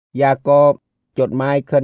Jacob จดหมายขึ้น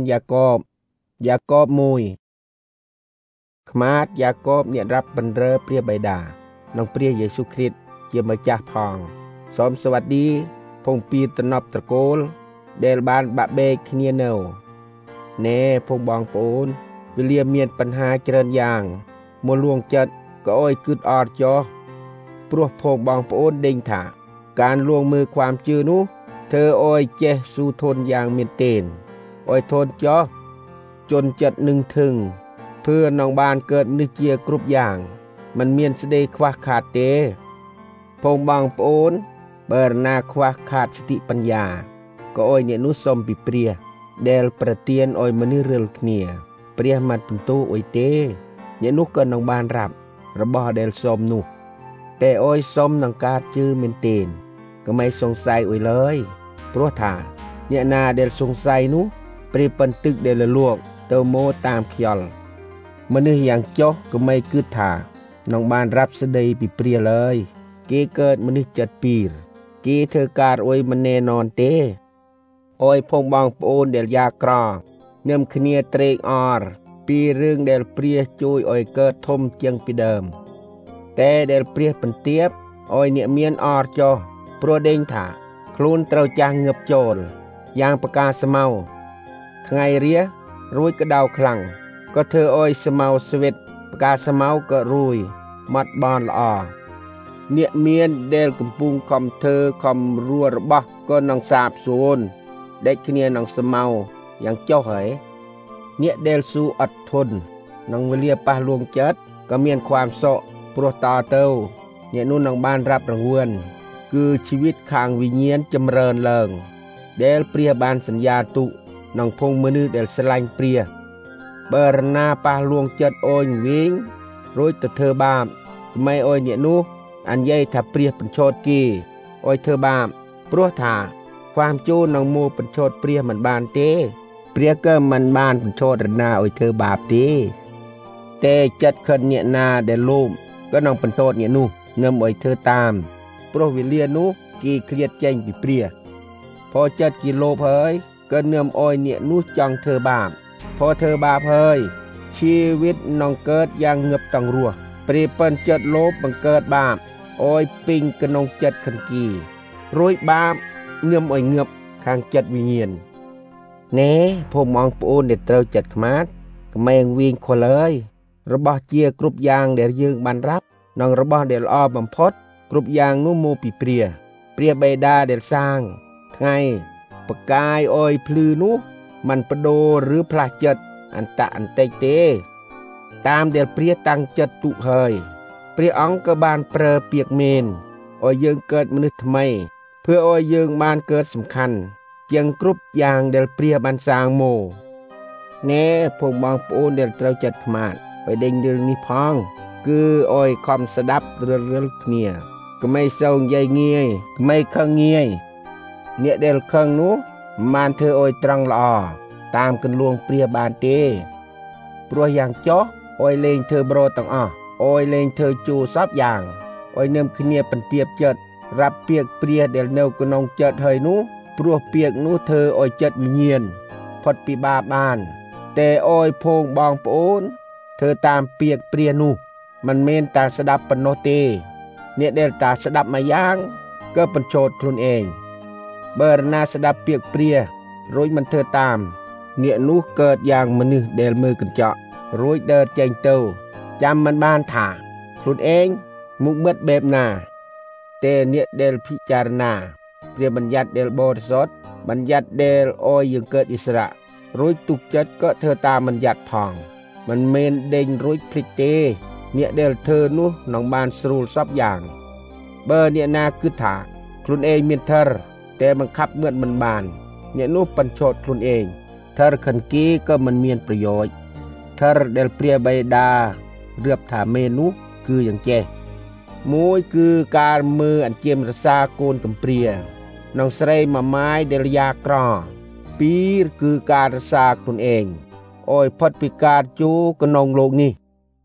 Jacob មួយខ្មាត Jacob អ្នករាប់បម្រើព្រះបិតានិងព្រះយេស៊ូវគ្រីស្ទជាម្ចាស់ផងសូមសวัสดีพงពីតំណប់ត្រកូលដែលបានបាក់បែកគ្នានៅណែพงបងប្អូនវេលាមានបញ្ហាច្រើនយ៉ាងមកលួងចិត្តក៏អោយគិតអត់ចោះព្រោះพงបងប្អូនដេញថាការលួងមើលความជឿនោះធ្វើអោយចេះស៊ូធនយ៉ាងមានទែនអោយធនចោះជន់ចិត្តនឹងធឹងเพื่อน้องบ้านเกิดนึกเจียกรุบอย่างมันเมียนสเดควักขาดเตพงบางปอนเบอร์นาควักขาดสติปัญญาก็อ้อยเนี่ยนุสมปิเปรียเดลประเตียนอ้อยมันนี่เรืองเนียเปรียมัดเป็นตู้อ้อยเตเนี่ยนุก็น้องบ้านรับระบอเดลสมนุแต่อ้อยสมน้องกาดจื้อเมนเตนก็ไม่สงสัยอ้อยเลยเพราะថាเนี่ยนาเดลสงสัยนุเปรียปันตึกเดลลวกเตโมตามขยลมนุษย์อย่างโจ๊กก็ไม่คืดถ่าน้องบ้านรับสะดีปีเปรียเลยเกเกิดมนุษย์จัดปีรเกเธอการโอยมันแน่นอนเต้โอยพงบางโอนเดลยากรอเนื่อมขเนียเตรกออร์ปีเรื่องเดลเปรียจุยโอยเกิดทมเจียงปีเดิมแต่เดลเปรียเป็นเตียบโอยเนี่ยเมียนออร์จอโปรเด้งถ่าคลูนเตาจางเงือบโจรยางประกาศเมาไงเรียรุ่ยกระดาวคลังก็เธออ้อยสมาสวิตประกาศสมาก็รุยมัดบอลละอเนี่ยเมียนเดลกำปุงคอมเธอคอมรัวระบะก็นองสาบโซนได้ขเนียนองสมาอย่างเจ้าเหยเนี่ยเดลสูอดทนนองเวลียปะลวงเจิดก็เมียนความโศกปรตาเตาเนี่ยนู่นนองบ้านรับรางวัลคือชีวิตข้างวิญญาณจำเริญเลิงเดลเปรียบานสัญญาตุนองพงมือเดลสลายเปรียเบอร์นาปาลวงจัดโอยวิ่งรู้แต่เธอบาปไม่โอยเนี่ยนู้อันใหญ่ถ้าเปรียบเป็นโชดกีโอยเธอบาปเพราะถ้าความจูนองโมเป็นโชดเปรียมันบานเต้เปรียก็มันบานเป็นโชดนาโอยเธอบาปเต้แต่จัดคนเนี่ยนาเดลูมก็นองเป็นโชดเนี่ยนู้เงิมโอยเธอตามเพราะวิเลียนู้กีเครียดแจ้งปีเปรียพอจัดกิโลเผยก็เงิมโอยเนี่ยนู้จังเธอบาปพอเธอบาปเฮยชีวิตน้องเกิดอย่างเงือบตังรัวปรีเปิ้นจัดโลบบังเกิดบาปโอยปิงกระนองจัดขันกีรุยบาปเงื่อมอ้อยเงือบข้างจัดวิญญาณเน่พวกมองปูนเด็ดเตาจัดขมาดก็ไม่วิ่งคนเลยระบอบเจียกรุบยางเดี๋ยวยืงบันรับน้องระบอบเดี๋ยวอ้อบำพดกรุบยางนุ่มโมปีเปรียใบดาเดี๋ยวสร้างไงปกายอ้อยพลือนุมันประโดหรือพลาจัดอันตะอันเตเตตามเดลเปรียตั้งจัดตุเฮยเปรียองกบานเปรเปียกเมนอ้อยยืงเกิดมนุษย์ทำไมเพื่ออ้อยยืงบานเกิดสำคัญยังกรุบยางเดลเปรียบันสางโมแน่พวกมองปูนเดลเตาจัดขมาดไปเด้งเรื่องนี้พองคืออ้อยคอมสดับเรื่องเนี่ยก็ไม่เศร้าใหญ่เงียก็ไม่เคงเงียเนี่ยเดลเคงนู้มันเธอโอยตรังละอตามกันลวงเปรียบานเตปลัวอย่างจ๊อโอยเลงเธอโบรตังโอยเลงเธอจูซับอย่างโอยเนิมขเนียปันเตียบเจิดรับเปียกเปรียเดลเนวกนองเจิดเฮยนู้ปลัวเปียกนู้เธอโอยเจิดวิญญาณพดปีบาบานแต่โอยพงบองปนเธอตามเปียกเปรียนู้มันเมนตาสดับปนโนเตเนี่ยเดลตาสดับมาย่างก็เป็นโจทย์คลุนเองเบอร์นาสดับเปียกเปรียรุยมันเธอตามเนี่ยนู้เกิดอย่างมนุษย์เดลมือกันเจาะรุยเดินเจงเตาจำมันบ้านถ่าคลุนเองมุกเม็ดเบบนาเตเนี่ยเดลพิจารณาเปรียบัญญัติเดลบริสุทธิ์บัญญัติเดลโอยยังเกิดอิสระรุยตุกจัดก็เธอตามบัญญัติพองมันเมนเด้งรุยพลิกเตเนี่ยเดลเธอนู้น้องบานสรูลซับอย่างเบอร์เนี่ยนาคือถ่าคลุนเองเมียนเธอแต่บังคับเมื่อมันบานเนี่ยนู้ปัญโชดคลุนเองเธอขันกี้ก็มันมีประโยชน์เธอเดลเปรียใบดาเรียบถาเมนูคืออย่างแจมวยคือการมืออันเจียมรสาโกนกับเปรียน้องใส่มาไม้เดลยากรอปีคือการรสาคลุนเองโอ้ยพอดปิการจูกนองโลกนี้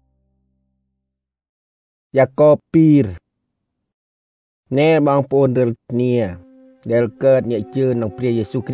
อยากก็ปีแน่บางปนเดลเนียเดลเกิดเนี่ยเจอน้องเปรียเยซูคริสต์เป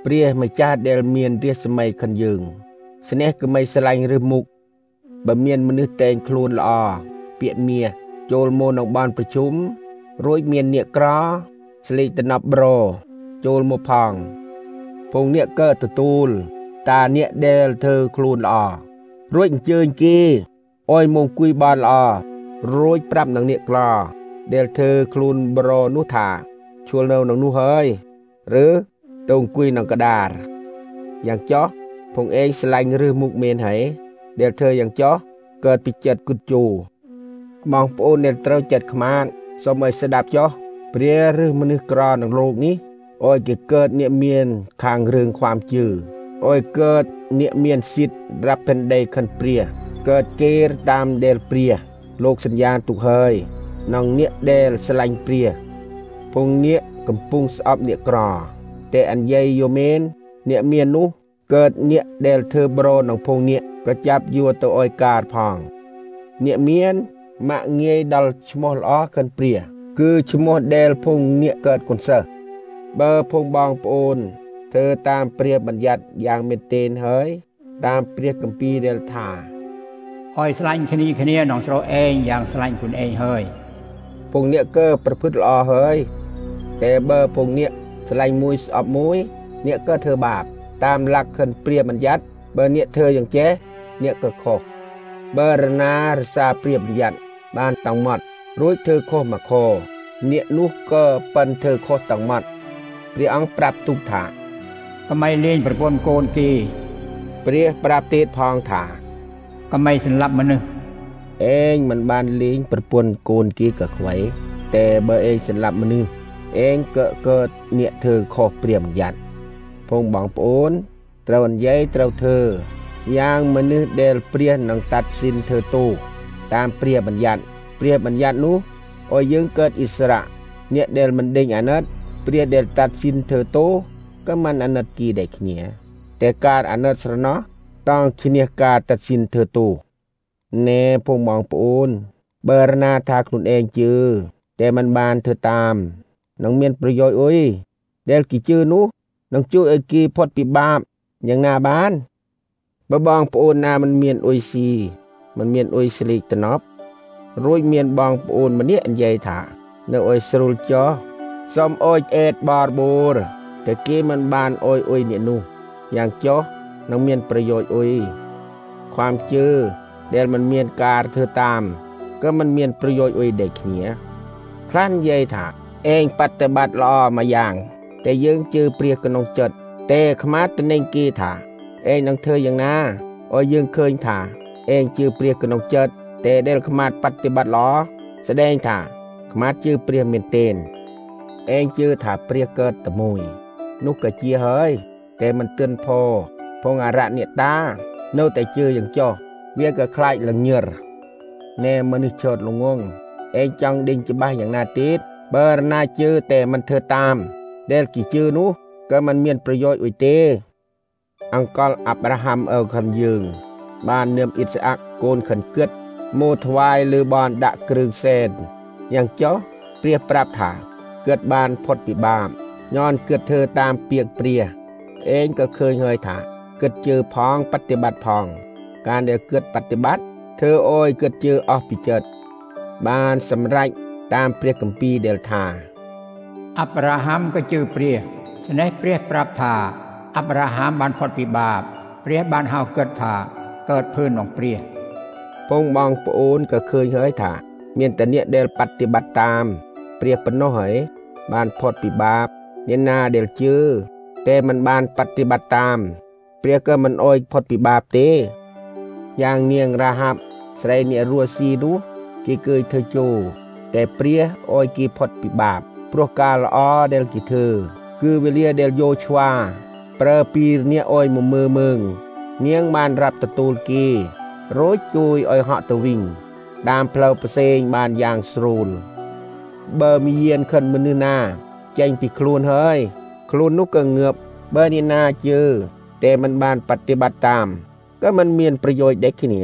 ព្រាម្ចាស់ដែលមានរាជសម័យខិនយើងស្នេហ៍គឺមិនស្រឡាញ់ឬមុខបើមានមនុស្សតែងខ្លួនល្អពាក្យមាសចូលមកក្នុងបានប្រជុំរួចមានអ្នកក្រស្លេកតំណប់ប្រចូលមកផងពងអ្នកក៏ទទួលតាអ្នកដែលធ្វើខ្លួនល្អរួចអញ្ជើញគេអោយមកអង្គុយបានល្អរួចប្រាប់នឹងអ្នកក្រដែលធ្វើខ្លួនប្រនោះថាឈួលនៅនឹងនោះហើយឬទៅអង្គុយក្នុងកដារយ៉ាងចោះពងឯងស្លាញ់ឬមុខមែនហើយដែលធ្វើយ៉ាងចោះកើតពីចិត្តគុតជូបងប្អូនដែលត្រូវចិត្តខ្មាតសូមឲ្យស្ដាប់ចោះព្រះឬមនុស្សក្រក្នុងโลกនេះអោយគេកើតអ្នកមានខាងរឿងความជឿអោយកើតអ្នកមានសិទ្ធិរាប់ផែនដីខិនព្រះកើតគេតាមដែលព្រះលោកសញ្ញាទុកហើយនឹងអ្នកដែលស្រឡាញ់ព្រះពងអ្នកកំពុងស្អប់អ្នកក្រតែអញ្ញៃយោមែនអ្នកមាននោះកើតអ្នកដែលធ្វើប្រនឹងភងអ្នកក៏ចាប់យកទៅអោយការផងអ្នកមានម៉ាក់ងាយដល់ឈ្មោះល្អខិនព្រះគឺឈ្មោះដែលភងអ្នកកើតគុនសិស្សបើភងបងប្អូនធ្វើតាមព្រះបញ្ញត្តិយ៉ាងមែនទែនហើយតាមព្រះគម្ពីរដែលថាឲ្យស្លាញ់គ្នាក្នុងស្រុកឯងយ៉ាងស្លាញ់ខ្លួនឯងហើយភងអ្នកក៏ប្រព្រឹត្តល្អហើយតែបើភងអ្នកស្លាញ់មួយស្អប់មួយអ្នកក៏ធ្វើបាបតាមលក្ខខណ្ឌព្រះបញ្ញត្តិបើអ្នកធ្វើយ៉ាងចេះអ្នកក៏ខុសបើរណារសាព្រះបញ្ញត្តិបានតង់ម៉ត់រួចធ្វើខុសមកខអ្នកនោះក៏ប៉ិនធ្វើខុសតង់ម៉ត់ព្រះអង្គប្រាប់ទូកថាកុំឲ្យលេងប្រពន្ធកូនគេព្រះប្រាប់ទៀតផងថាកុំឲ្យសម្លាប់មនុស្សឯងមិនបានលេងប្រពន្ធកូនគេក៏ខ្វៃតែបើឯងសម្លាប់មនុស្សឯងក៏កើតអ្នកធ្វើខុសព្រះបញ្ញត្តិផងបងប្អូនត្រូវនិយាយត្រូវធ្វើយ៉ាងមនុស្សដែលព្រះនឹងតាត់សិនធ្វើទោសតាមព្រះបញ្ញត្តិនោះឲ្យយើងកើតឥស្សរៈអ្នកដែលមិនដេញអាណិតព្រះដែលតាត់សិនធ្វើទោសក៏មិនអាណិតគីដែរគ្នាតែការអាណិតស្រណោះតង់ឈ្នះការតាត់សិនធ្វើទោសណែផងបងប្អូនបើរណាថាខ្លួនឯងជឿតែមិនបានធ្វើតាមនឹងមានប្រយោជន៍អុយដែលគេជឿនោះនឹងជួយឲ្យគេផុតពីបាបយ៉ាងណាបានបើបងប្អូនណាមិនមានអុយស៊ីមិនមានអុយស្លេកតំណប់រួចមានបងប្អូនម្នាក់និយាយថានៅអុយស្រួលចោះសុំអុយអេតបរបូរតែគេមិនបានអុយអ្នកនោះយ៉ាងចោះនឹងមានប្រយោជន៍អុយความជឿដែលមិនមានការធ្វើតាមក៏មិនមានប្រយោជន៍អុយដែរគ្នាខ្លះនិយាយថាឯងបប្រតិបត្តិល្អមួយយ៉ាងតែយើងជឿព្រះក្នុងចិត្តតែខ្មាតទៅនឹងគេថាឯងនឹងធ្វើយ៉ាងណាឲ្យយើងឃើញថាឯងជឿព្រះក្នុងចិត្តតែដែលខ្មាតបប្រតិបត្តិល្អស្ដែងថាខ្មាតជឿព្រះមែនទែនឯងជឿថាព្រះកើតតែមួយនោះក៏ជាហើយតែមិនទិនផងអរណិតានៅតែជឿយ៉ាងចោះវាក៏ខ្លាចលញឹរណែមនុស្សចោតល្ងងឯងចង់ដេញច្បាស់យ៉ាងណាទៀតបើរណាជឿតែមិនធ្វើតាមដែលគេជឿនោះក៏មិនមានប្រយោជន៍អុយទេអង្កលអាប់រ៉ាហាំអើខិនយើងបាននាមអ៊ីសាអាក់កូនខិនគិតមកថ្វាយលើបានដាក់គ្រឿងសែនយ៉ាងចោះព្រះប្រាប់ថាគិតបានផុតពីបាបញ៉ានគិតធ្វើតាមពាក្យព្រះឯងក៏ឃើញហើយថាគិតជឿផងបប្រតិបត្តិផងការដែលគិតបប្រតិបត្តិធ្វើអោយគិតជឿអស់ពីចិត្តបានសម្រេចតាមព្រះគម្ពីរដែលថាអាប់រ៉ាហាំក៏ជឿព្រះស្នេះព្រះប្រាប់ថាអាប់រ៉ាហាំបានផុតពីបាបព្រះបានហៅគិតថាកើតភឿនក្នុងព្រះពងបងប្អូនក៏ឃើញហើយថាមានតែអ្នកដែលបប្រតិបត្តិតាមព្រះប៉ុណ្ណោះហើយបានផុតពីបាបអ្នកណាដែលជឿតែមិនបានបប្រតិបត្តិតាមព្រះក៏មិនអោយផុតពីបាបទេយ៉ាងនាងរាហាប់ស្រីអ្នករស់ស៊ីនោះគេគយធ្វើជោតែព្រះអោយគេផុតពីបាបព្រោះការល្អដែលគេធ្វើគឺវេលាដែលយោឆ្វាប្រើពីអ្នកអោយមកមើងនាងបានរាប់ទទួលគេរួចជួយឲ្យហក់ទៅវិញតាមផ្លូវផ្សេងបានយ៉ាងស្រួលបើមានខិនមនុស្សណាចេញពីខ្លួនហើយខ្លួននោះក៏ងើបបើអ្នកណាជឿតែមិនបានបប្រតិបត្តិតាមក៏មិនមានប្រយោជន៍ដែរគ្នា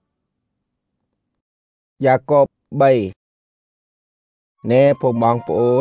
យ៉ាកប3ណែផងបងប្អូន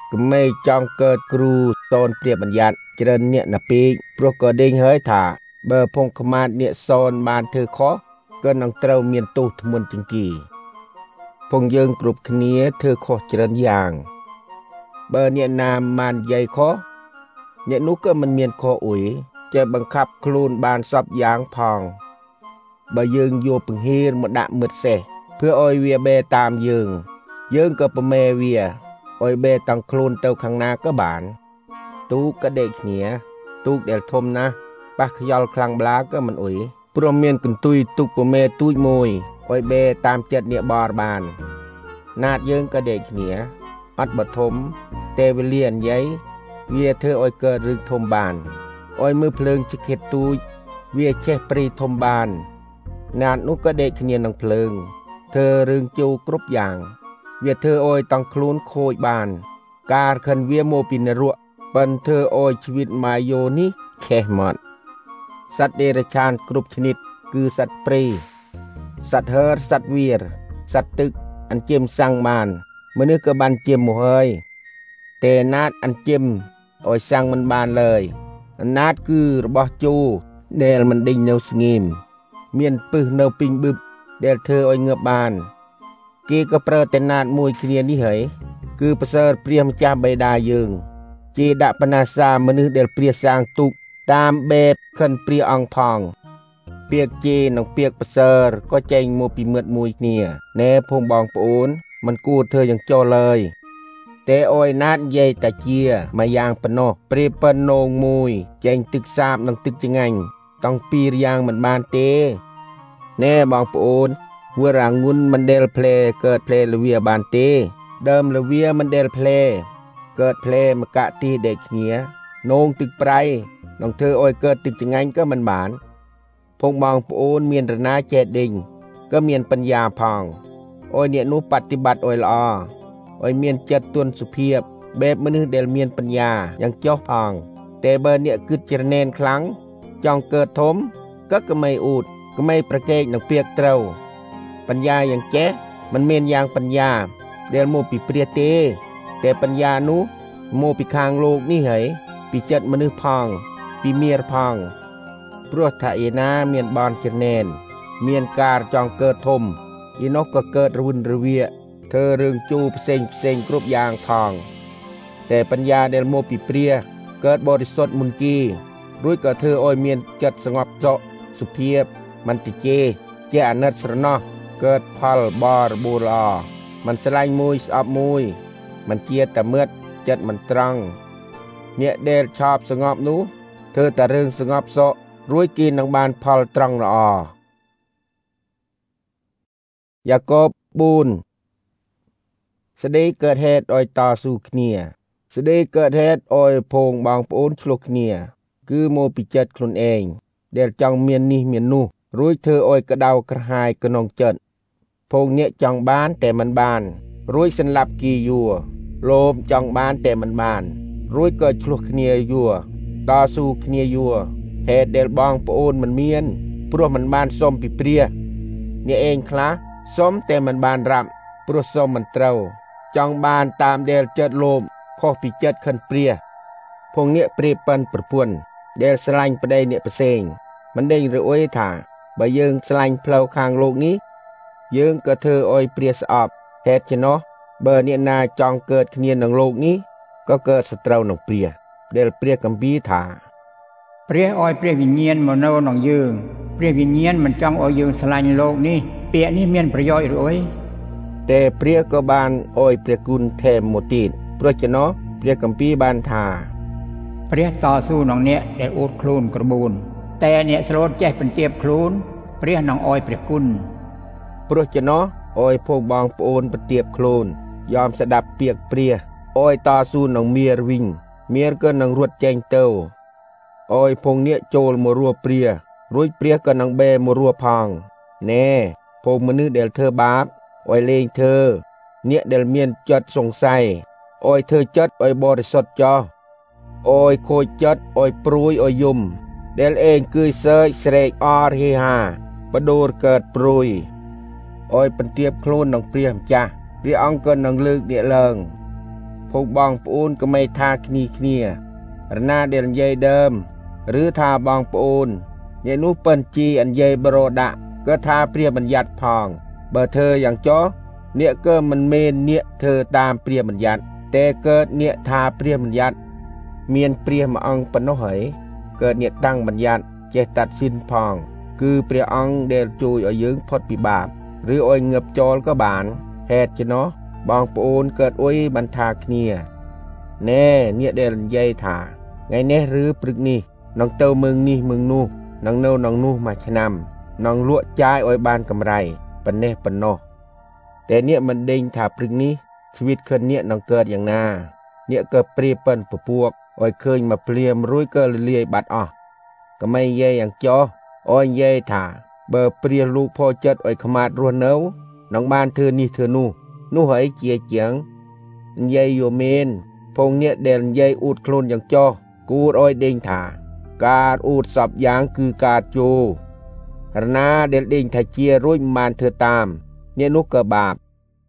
ក្មេចង់កើតគ្រូសនព្រាបញ្ញត្តិច្រើនអ្នកណាពេកព្រោះក៏ដេញហើយថាបើភងខ្មាតអ្នកសនបានធ្វើខុសក៏នឹងត្រូវមានទោសធ្ងន់ជាងគេភងយើងគ្រប់គ្នាធ្វើខុសច្រើនយ៉ាងបើអ្នកណាបាននិយាយខុសអ្នកនោះក៏មិនមានខុសអ៊ុយចេះបង្ខាប់ខ្លួនបានសពយ៉ាងផងបើយើងយកពង្ហៀនមកដាក់មិត្តសេះเพื่อឲ្យវាបេតាមយើងក៏ប្រមេវាឲ្យបេតាំងខ្លួនទៅខាងណាក៏បានទូកក៏ដេកគ្នាទូកដែលធំណាស់ប៉ះខ្យល់ខ្លាំងប្លាក៏មិនអ៊ុយព្រមមានកន្ទុយទូកប្រមេទូចមួយឲ្យបេតាមចិត្តអ្នកបរបានណាតយើងក៏ដេកគ្នាអត់បធំទេវេលាអញ្ញៃវាធ្វើឲ្យកើតរឿងធំបានឲ្យមើលភ្លើងជិះខិតទូចវាចេះព្រីធំបានណាតនោះក៏ដេកគ្នានឹងភ្លើងធ្វើរឿងជោគ្រប់យ៉ាងវាធ្វើឲ្យតង់ខ្លួនខូចបានការខិនវាមកពីនរកប៉ិនធ្វើឲ្យជីវិតម៉ាយោនេះខេះមាត់សត្វដេរឆានគ្រប់ชนิดគឺសត្វព្រៃសត្វហឺសត្វវារសត្វទឹកអញ្ជឹមសាំងបានមនុស្សក៏បានជិមមកហើយតែណាតអញ្ជឹមឲ្យសាំងមិនបានឡើយណាតគឺរបស់ជោដែលមិនដេញនៅស្ងៀមមានពឹសនៅពីងបឹបដែលធ្វើឲ្យងើបបានគេក៏ប្រើតែណាតមួយគ្នានេះហើយគឺប្រសើរព្រះម្ចាស់បិតាយើងជាដាក់បណាសាមនុស្សដែលព្រះសាងទុកតាមបែបខិនព្រះអង្គផងពាក្យជេរនិងពាក្យប្រសើរក៏ចែងមកពីមិត្តមួយគ្នាណែភូមិបងប្អូនមិនគួរធ្វើយ៉ាងចោលឡើយតែអយណាតនិយាយតាជាមួយយ៉ាងប៉ុណ្ណោះព្រាប៉ុននងមួយចែងទឹកសាបនិងទឹកចងាញ់ต้องពីរយ៉ាងមិនបានទេណែបងប្អូនវរងុនមិនដែលផ្លែកើតផ្លែលវាបានទេដើមលវាមិនដែលផ្លែកើតផ្លែមកៈទីដេកគ្នានងទឹកប្រៃនឹងធ្វើឲ្យកើតទឹកចងាញ់ក៏មិនបានភងបងប្អូនមានរណាចេះដេញក៏មានបញ្ញាផងអោយអ្នកនោះបប្រតិបត្តិឲ្យល្អឲ្យមានចិត្តទន់សុភាពបែបមនុស្សដែលមានបញ្ញាយ៉ាងចុះផងតែបើអ្នកគិតច្រណែនខ្លាំងចង់កើតធំក៏ក្មេអ៊ូតក្មេប្រកែកនឹងពាក្យត្រូវបញ្ញាយ៉ាងចេះមិនមានយ៉ាងបញ្ញាដែលមកពីព្រះទេតែបញ្ញានោះមកពីខាងលោកនេះហើយពីចិត្តមនុស្សផងពីមារផងព្រោះថាឯណាមានបនច្រណែនមានការចង់កើតធំឯនោះក៏កើតរវិនរវាធ្វើរឿងជូរផ្សេងគ្រប់យ៉ាងផងតែបញ្ញាដែលមកពីព្រះកើតបរិសុទ្ធមុនគេរួចក៏ធ្វើឲ្យមានចិត្តស្ងប់ចក់សុភាពមិនតិជេជាអាណិតស្រណោះកើតផលបរបូរល្អមិនស្រឡាញ់មួយស្អប់មួយមិនជាតែមិត្តចិត្តមិនត្រង់អ្នកដែលឆោបស្ងប់នោះធ្វើតែរឿងស្ងប់សក់រួចគេនឹងបានផលត្រង់ល្អយ៉ាកប4ស្ដីកើតហេតុឲ្យតស៊ូគ្នាស្ដីកើតហេតុឲ្យភងបងប្អូនឆ្លោះគ្នាគឺមកពីចិត្តខ្លួនឯងដែលចង់មាននេះមាននោះរួចធ្វើឲ្យក្តៅក្រហាយក្នុងចិត្តភងអ្នកចង់បានតែមិនបានរួចសន្លប់គីយួរលោភចង់បានតែមិនបានរួចក៏ឆ្លោះគ្នាយួរតស៊ូគ្នាយួរហេតុដែលបងប្អូនមិនមានព្រោះមិនបានសុំពីព្រះអ្នកឯងខ្លះសុំតែមិនបានរាប់ព្រោះសុំមិនត្រូវចង់បានតាមដែលចិត្តលោភខុសពីចិត្តខិនព្រះភងអ្នកព្រាប៉ុនប្រពន្ធដែលស្រឡាញ់ប្តីអ្នកផ្សេងមិនដេញរអុយថាបើយើងស្រឡាញ់ផ្លូវខាងលោកនេះយើងក៏ធ្វើឲ្យព្រះស្អប់ហេតុជានោះបើអ្នកណាចង់កើតគ្នានឹងលោកនេះក៏កើតសត្រូវនឹងព្រះដែលព្រះគម្ពីរថាព្រះឲ្យព្រះវិញ្ញាណមកនៅក្នុងយើងព្រះវិញ្ញាណមិនចង់ឲ្យយើងស្រឡាញ់លោកនេះពាក្យនេះមានប្រយោជន៍ឬអីតែព្រះក៏បានឲ្យព្រះគុណថែមមកទៀតព្រោះចំណោះព្រះគម្ពីរបានថាព្រះតស៊ូនឹងអ្នកដែលអួតខ្លួនក្របូនតែអ្នកស្លូតចេះបញ្ជាបខ្លួនព្រះនឹងឲ្យព្រះគុណព្រោះចំណោះឲ្យភងបងប្អូនបន្ទាបខ្លួនយอมស្ដាប់ពាក្យព្រះឲ្យតស៊ូនឹងមារវិញមារក៏នឹងរត់ចេញទៅឲ្យភងអ្នកចូលមករੂព្រះរួចព្រះក៏នឹងបេមករੂផងណែភងមនុស្សដែលធ្វើបាបឲ្យលេងធ្វើអ្នកដែលមានចិត្តសង្ស័យឲ្យធ្វើចិត្តឲ្យបរិសុទ្ធចោះឲ្យខូចចិត្តឲ្យព្រួយឲ្យយំដែលឯងគឺសើចស្រែកអរហេហាបដូរកើតព្រួយឲ្យបន្ទាបខ្លួននឹងព្រះម្ចាស់ព្រះអង្គក៏នឹងលើកអ្នកឡើងพวกบองปูนก็ไม่ทาគ្នាรนาเดลยัยเดิมหรือทาบองปูนเนี่ยนู้เปิ้นจีอันยัยบโรดะก็ทาเปรียบัญญัติพองเบอร์เธออย่างจ้อเนี่ยก็มันเมนเนี่ยเธอตามเปรียบัญญัติแต่เกิดเนี่ยทาเปรียบัญญัติเมียนเปรียมาองปนโนเหยเกิดเนี่ยตั้งบัญญัติเจตัดสินพองคือเปรียองเดลจูยยืงพดปิบาปหรืออ้อยเงือบโจลก็บานเหตุจะเนาะบองปูนเกิดอ้อยบันทาគ្នាแน่เนี่ยเดลยัยถาไงแน่หรือปรึกนี่น้องเต้าเมืองนี่เมืองนู่น้องเน่าน้องนู่มาชนำน้องลวกจ่ายอ้อยบานกำไรปันเน่ปันโนแต่เนี่ยมันเด้งถาปรึกนี้ชีวิตคนเนี่ยน้องเกิดอย่างนาเนี่ยเกิดเปรียบเป็นปพวกอ้อยเคยมาเปลี่ยมรุ่ยเกิดเลียบัดอ่ะก็ไม่เย่อย่างจ้ออ้อยเย่ถาเบอร์เปรียลูกพ่อเจ็ดอ้อยขมาดรัวเนาน้องบ้านเธอนี่เธอนู่หอยเจียเจียงเย่โยเมนพงเนี่ยเด่นเย่อูดโคลนอย่างจ้อกูอ้อยเด้งถาการอูดสับยางคือการโจรนาเดลเด้งถาเจียรุ่ยมานเธอตามเนี่ยนุกเกบาบ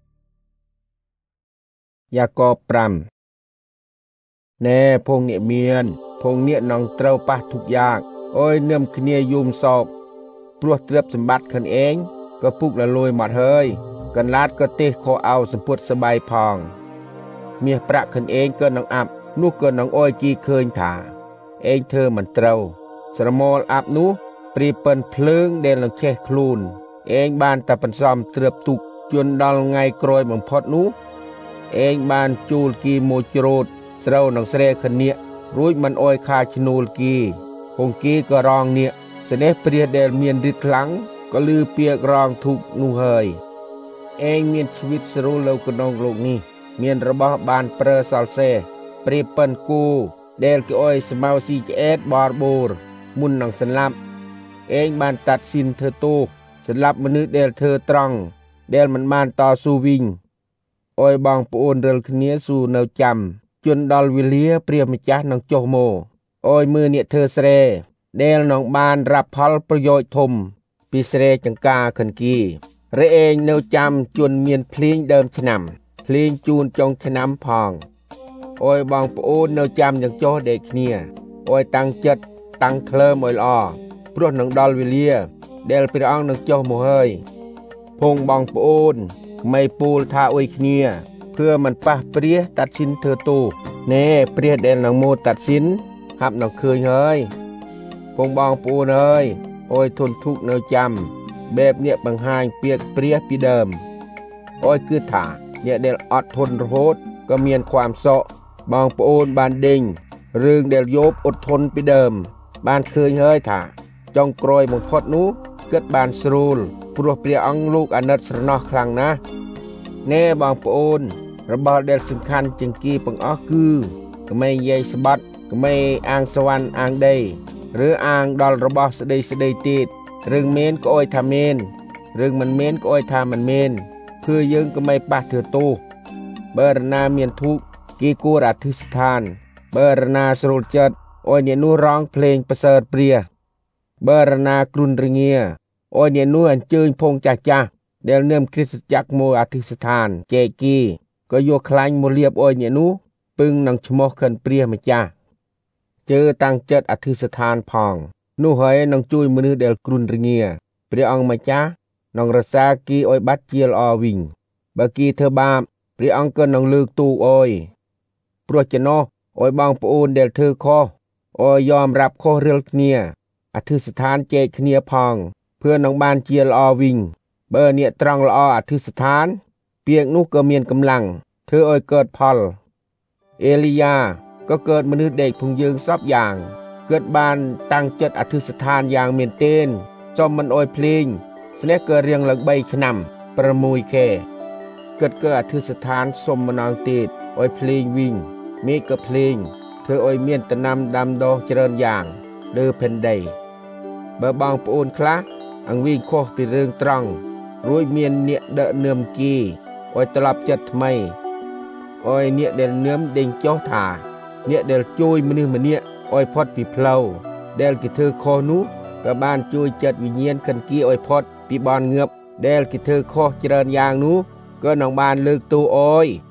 ยากอบปรำแน่พงเนี่ยเมียนพงเนี่ยน้องเต้าปะทุกยากโอ้ยเนื่อมគ្នាยุมศอกปลวดเตรียบสมบัติขันเองก็ปุกละลอยหมดเฮยกันลาดก็เตะขอเอาสมพุทธสบายพองเมียประขันเองก็น้องอับนูก็น้องอ้อยกีเคยถาเองเธอมันเต้าสระมอลอับนูปรีเปินเพลิงเดนหลังเชคลูนเองบ้านตะปันซอมเตรียบตุกจนดอลไงกรอยบังพอดนูเองบ้านจูลกีโมจโรดเต้าหนังเสรขันเนียรุ่ยมันอ้อยคาชนูลกีคงกีก็รองเนี่ยเสนเปรียเดลเมียนริดคลังก็ลือเปียกรองทุกนูเฮยเองเมียนชีวิตสรุเลวกนองโลกนี้เมียนระบอบานเปรสอลเซปรีเปินกูเดลกิโอยสมาซีเจเอสบอร์บูรมุนนังสลับเองบานตัดสินเธอตูสลับมนุษย์เดลเธอตรองเดลมันบานต่อสู้วิ่งโอยบองปูนเดลคเนียสู่แนวจำจนดอลวิเลียเปรียมจ้านังโจโมโอยมือเนี่ยเธอเสรเดลน้องบานรับพลประโยชน์ทมปีเสรจังกาขันกีเรเองแนวจำจนเมียนพลิงเดิมฉนำพลิงจูนจงฉนำพองโอยบองปูนแนวจำอย่างโจเด็กเนี่ยโอยตั้งจัดตั้งเคลิมโอยล้อปลุกนังดอลวิเลียเดลไปร้องนังโจโมเฮยพงบองปูนไม่ปูลทาโอยเนี่ยเพื่อมันปะเปรียตัดสินเธอตูเน่เปรียเดลนังโมตัดสินหับนังเคยเฮยพงบองปูนเฮยโอยทนทุกแนวจำแบบเนี่ยบางหายเปียกเปรียปีเดิมโอยคือถาเนี่ยเดลอดทนโหดก็เมียนความโซบองปูนบานดิงเรื่องเดลโยบอดทนปีเดิมบานเคยเฮยถาจองกรอยมงพดนู้เกิดบานสรูลปลุกเปรียอังลูกอนัตสรนอคลังนะแน่บองปูนระบาดเดลสำคัญจึงกีปังอ้อคือก็ไม่ใหญ่สบัดก็ไม่อ่างสวรรค์อ่างใดหรืออ่างดอลระบาดสดติดเรื่องเมนก็อ้อยทำเมนเรื่องมันเมนก็อ้อยทำมันเมนคือยังก็ไม่ปะเถือตูเบอร์นาเมียนทุกกีกูรัฐสถานเบอร์นาสรุลจัดอ้อยเนี่ยนู้ร้องเพลงประเสริฐเปรียเบอร์นากรุนเรียโอยเนี่ยนู้อันเจิญพงจ่าเดลเนิมคริสตจักรโมอธิสถานเจกีก็โยคลายโมเลียบโอยเนี่ยนู้ปึงนังชโมขันเปรียมาจ่าเจอตังจัดอธิสถานพองนู้หอยนังจุยมือเดลกรุนเรียเปรียองมาจ่านังรัศกีโอยบัดเจียลอวิงบากีเธอบาปเปรียองก็นังลือตูโอยโปรเจโนโอยบองปูนเดลเธอคอโอยยอมรับข้อเรียลเนียอธิสถานเจคเนียพองเพื่อน้องบานเจียลอวิงเบอร์เนี่ยตรังละออธิสถานเปียกนุกก็เมียนกำลังเธอโอยเกิดพอลเอลียาก็เกิดมนุษย์เด็กพึงยืงซับอย่างเกิดบานตั้งจัดอธิสถานอย่างเมียนเต้นจอมมันโอยเพลงสเนกเกิดเรียงหลักใบขนำประมุยแค่เกิดอธิสถานสมมนางตีดโอยเพลงวิ่งมีกับเพลงเธอโอยเมียนตะนำดำดอเจริญอย่างเลือเพนไดเบอร์บางปูนคลาอังวิ่งโคติเรื่องตรังรุ่ยเมียนเนียเดเนือมกีโอยตลับจัดไม่โอยเนียเดลเนื้อมเด้งเจ้าถาเนียเดลจุยมันเนียโอยพอดปีเพลาเดลกิเธอคอนุกับบ้านจุยจัดวิญญาณขันกีโอยพอดปีบอลเงือบเดลกิเธอคอเจริญอย่างนู้ก็น้องบ้านเลือกตัวโอย